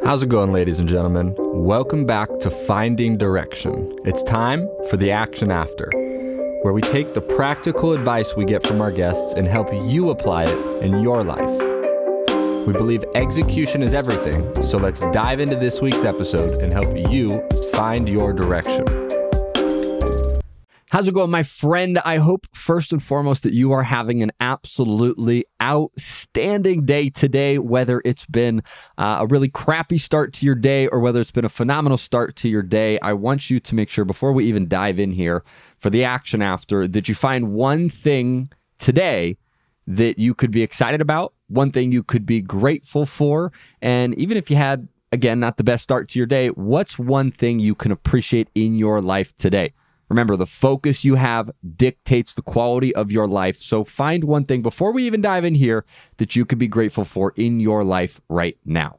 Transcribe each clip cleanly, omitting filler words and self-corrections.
How's it going, ladies and gentlemen? Welcome back to Finding Direction. It's time for the Action After, where we take the practical advice we get from our guests and help you apply it in your life. We believe execution is everything, so let's dive into this week's episode and help you find your direction. How's it going, my friend? I hope first and foremost that you are having an absolutely outstanding day today, whether it's been a really crappy start to your day or whether it's been a phenomenal start to your day. I want you to make sure before we even dive in here for the action after that you find one thing today that you could be excited about, one thing you could be grateful for, and even if you had, again, not the best start to your day, what's one thing you can appreciate in your life today? Remember, the focus you have dictates the quality of your life. So find one thing before we even dive in here that you could be grateful for in your life right now.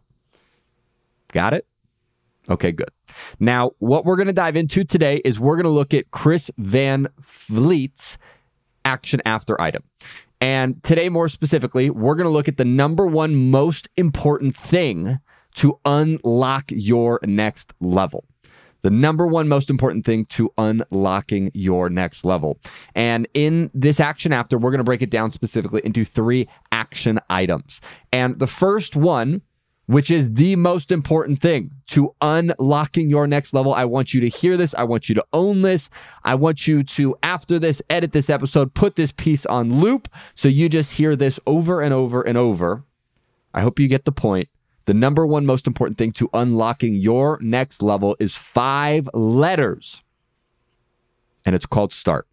Got it? Okay, good. Now, what we're going to dive into today is we're going to look at Chris Van Vliet's action after item. And today, more specifically, we're going to look at the number one most important thing to unlock your next level. The number one most important thing to unlocking your next level. And in this action after, we're going to break it down specifically into 3 action items. And the first one, which is the most important thing to unlocking your next level, I want you to hear this. I want you to own this. I want you to, after this, edit this episode, put this piece on loop so you just hear this over and over and over. I hope you get the point. The number one most important thing to unlocking your next level is 5 letters, and it's called START.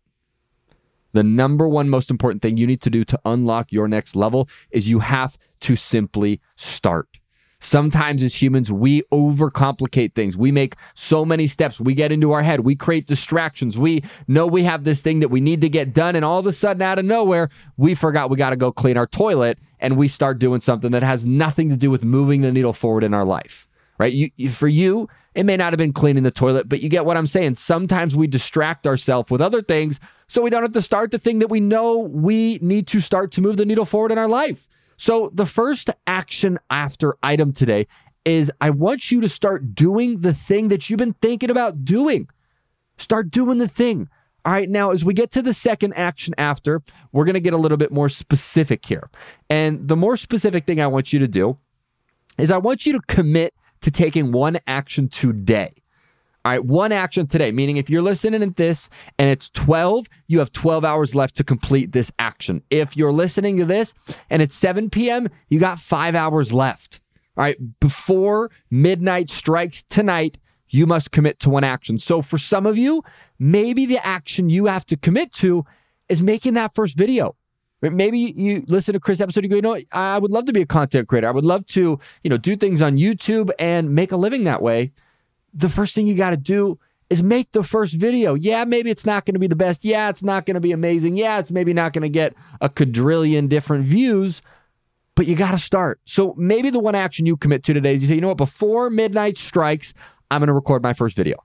The number one most important thing you need to do to unlock your next level is you have to simply start. Sometimes as humans, we overcomplicate things. We make so many steps. We get into our head. We create distractions. We know we have this thing that we need to get done, and all of a sudden, out of nowhere, we forgot we got to go clean our toilet, and we start doing something that has nothing to do with moving the needle forward in our life, right? For you, it may not have been cleaning the toilet, but you get what I'm saying. Sometimes we distract ourselves with other things so we don't have to start the thing that we know we need to start to move the needle forward in our life. So the first action after item today is I want you to start doing the thing that you've been thinking about doing. Start doing the thing. All right, now as we get to the second action after, we're going to get a little bit more specific here. And the more specific thing I want you to do is I want you to commit to taking one action today. All right, one action today, meaning if you're listening to this and it's 12, you have 12 hours left to complete this action. If you're listening to this and it's 7 p.m., you got 5 hours left. All right, before midnight strikes tonight, you must commit to one action. So for some of you, maybe the action you have to commit to is making that first video. Maybe you listen to Chris' episode, you go, I would love to be a content creator. I would love to, do things on YouTube and make a living that way. The first thing you got to do is make the first video. Yeah, maybe it's not going to be the best. Yeah, it's not going to be amazing. Yeah, it's maybe not going to get a quadrillion different views, but you got to start. So maybe the one action you commit to today is you say, you know what, before midnight strikes, I'm going to record my first video.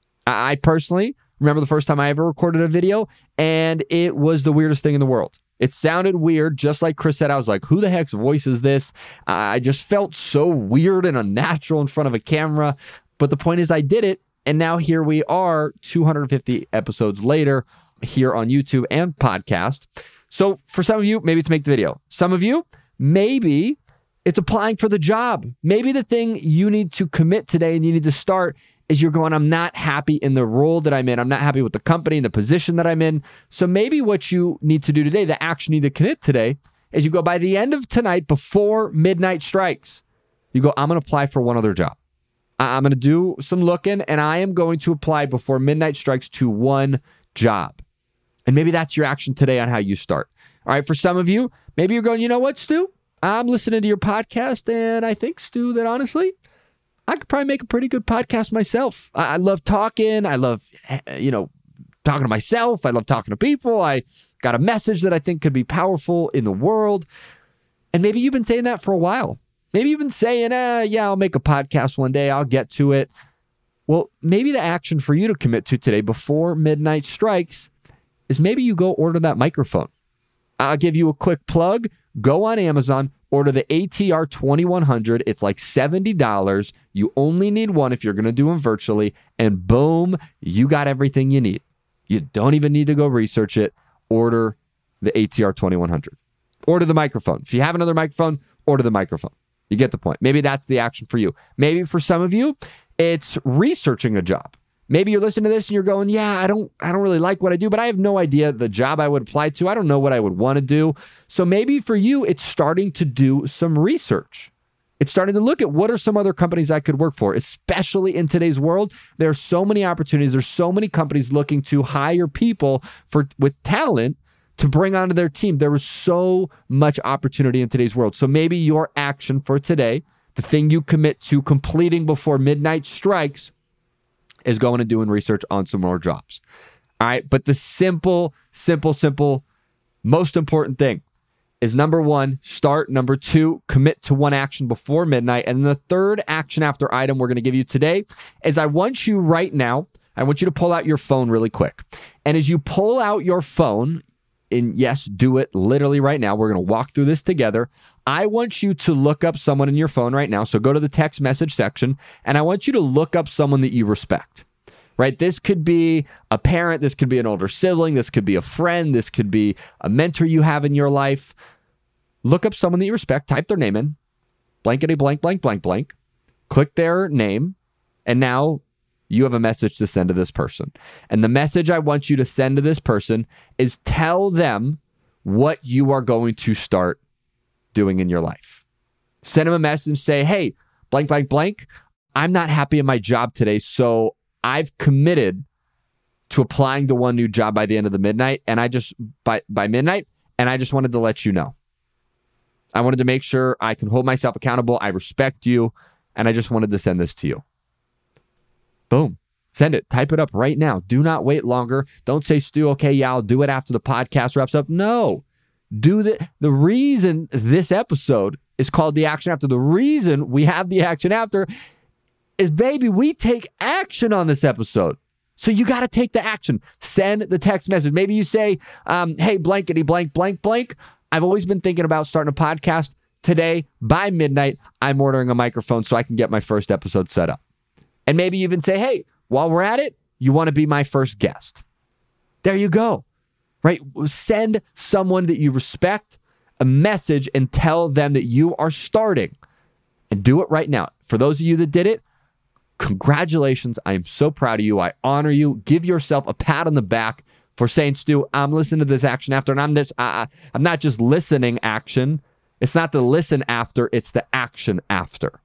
I personally remember the first time I ever recorded a video, and it was the weirdest thing in the world. It sounded weird, just like Chris said. I was like, who the heck's voice is this? I just felt so weird and unnatural in front of a camera. But the point is I did it, and now here we are 250 episodes later here on YouTube and podcast. So for some of you, maybe it's make the video. Some of you, maybe it's applying for the job. Maybe the thing you need to commit today and you need to start is you're going, I'm not happy in the role that I'm in. I'm not happy with the company and the position that I'm in. So maybe what you need to do today, the action you need to commit today, is you go by the end of tonight before midnight strikes. You go, I'm going to apply for one other job. I'm going to do some looking, and I am going to apply before midnight strikes to one job. And maybe that's your action today on how you start. All right, for some of you, maybe you're going, you know what, Stu? I'm listening to your podcast, and I think, Stu, that honestly, I could probably make a pretty good podcast myself. I love talking. I love, talking to myself. I love talking to people. I got a message that I think could be powerful in the world. And maybe you've been saying that for a while. Maybe you've been saying, I'll make a podcast one day. I'll get to it. Well, maybe the action for you to commit to today before midnight strikes is maybe you go order that microphone. I'll give you a quick plug. Go on Amazon, order the ATR 2100. It's like $70. You only need one if you're going to do them virtually, and boom, you got everything you need. You don't even need to go research it. Order the ATR 2100. Order the microphone. If you have another microphone, order the microphone. You get the point. Maybe that's the action for you. Maybe for some of you, it's researching a job. Maybe you're listening to this and you're going, yeah, I don't really like what I do, but I have no idea the job I would apply to. I don't know what I would want to do. So maybe for you, it's starting to do some research. It's starting to look at what are some other companies I could work for, especially in today's world. There are so many opportunities. There's so many companies looking to hire people with talent to bring onto their team. There is so much opportunity in today's world. So maybe your action for today, the thing you commit to completing before midnight strikes, is going and doing research on some more jobs. All right. But the simple, most important thing is number one, start. Number two, commit to one action before midnight. And the third action after item we're going to give you today is I want you to pull out your phone really quick. And as you pull out your phone, and yes, do it literally right now. We're going to walk through this together. I want you to look up someone in your phone right now. So go to the text message section, and I want you to look up someone that you respect, right? This could be a parent. This could be an older sibling. This could be a friend. This could be a mentor you have in your life. Look up someone that you respect. Type their name in. Blankety blank, blank, blank, blank. Click their name. And now you have a message to send to this person. And the message I want you to send to this person is tell them what you are going to start doing in your life. Send them a message and say, hey, blank, blank, blank, I'm not happy in my job today, so I've committed to applying to one new job by the end of the midnight, and by midnight, and I just wanted to let you know. I wanted to make sure I can hold myself accountable. I respect you, and I just wanted to send this to you. Boom. Send it. Type it up right now. Do not wait longer. Don't say, Stu, okay, yeah, I'll do it after the podcast wraps up. No. Do the reason this episode is called The Action After, the reason we have the action after is, baby, we take action on this episode. So you got to take the action. Send the text message. Maybe you say, hey, blankety blank, blank, blank. I've always been thinking about starting a podcast. Today, by midnight, I'm ordering a microphone so I can get my first episode set up. And maybe even say, hey, while we're at it, you want to be my first guest. There you go, right? Send someone that you respect a message and tell them that you are starting, and do it right now. For those of you that did it, congratulations. I am so proud of you. I honor you. Give yourself a pat on the back for saying, Stu, I'm listening to this action after, and I'm not just listening action. It's not the listen after, it's the action after.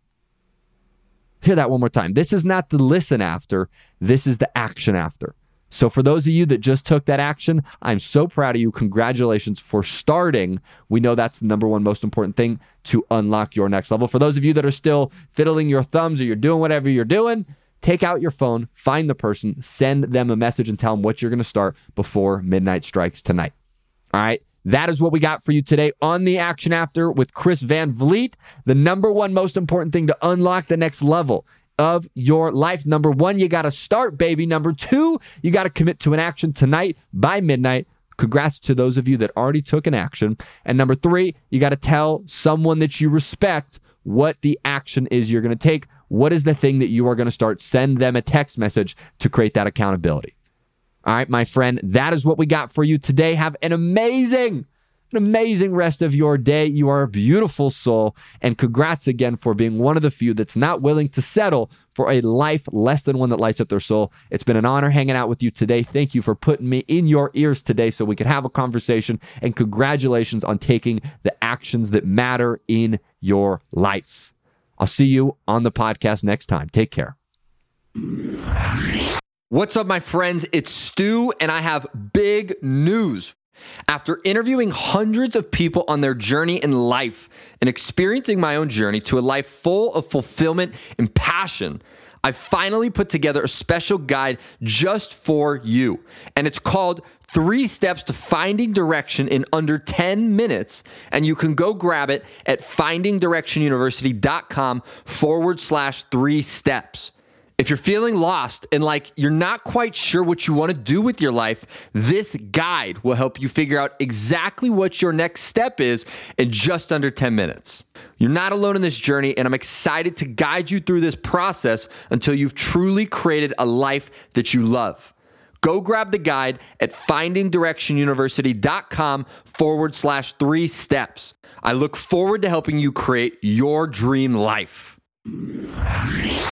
Hear that one more time. This is not the listen after. This is the action after. So for those of you that just took that action, I'm so proud of you. Congratulations for starting. We know that's the number one most important thing to unlock your next level. For those of you that are still fiddling your thumbs or you're doing whatever you're doing, take out your phone, find the person, send them a message and tell them what you're going to start before midnight strikes tonight. All right. That is what we got for you today on The Action After with Chris Van Vliet. The number one most important thing to unlock the next level of your life. Number one, you got to start, baby. Number two, you got to commit to an action tonight by midnight. Congrats to those of you that already took an action. And number three, you got to tell someone that you respect what the action is you're going to take. What is the thing that you are going to start? Send them a text message to create that accountability. All right, my friend, that is what we got for you today. Have an amazing rest of your day. You are a beautiful soul. And congrats again for being one of the few that's not willing to settle for a life less than one that lights up their soul. It's been an honor hanging out with you today. Thank you for putting me in your ears today so we could have a conversation. And congratulations on taking the actions that matter in your life. I'll see you on the podcast next time. Take care. What's up, my friends? It's Stu, and I have big news. After interviewing hundreds of people on their journey in life and experiencing my own journey to a life full of fulfillment and passion, I finally put together a special guide just for you. And it's called 3 Steps to Finding Direction in Under 10 Minutes. And you can go grab it at findingdirectionuniversity.com/3 steps. If you're feeling lost and like you're not quite sure what you want to do with your life, this guide will help you figure out exactly what your next step is in just under 10 minutes. You're not alone in this journey, and I'm excited to guide you through this process until you've truly created a life that you love. Go grab the guide at findingdirectionuniversity.com/3 steps. I look forward to helping you create your dream life.